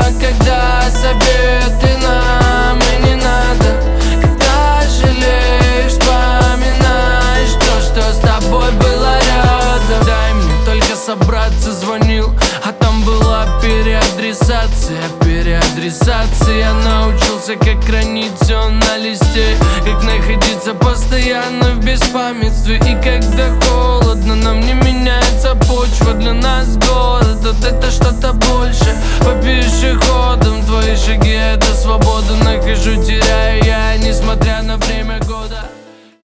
когда советы нам и не надо. Когда жалеешь, вспоминаешь то, что с тобой было рядом. Дай мне только собраться, звонил, а там была переадресация. Я научился, как хранить все на листе, как находиться постоянно в беспамятстве. И когда холодно, нам не меняется почва. Для нас город, вот это что-то больше. По пешеходам твои шаги — это свобода. Нахожу тебя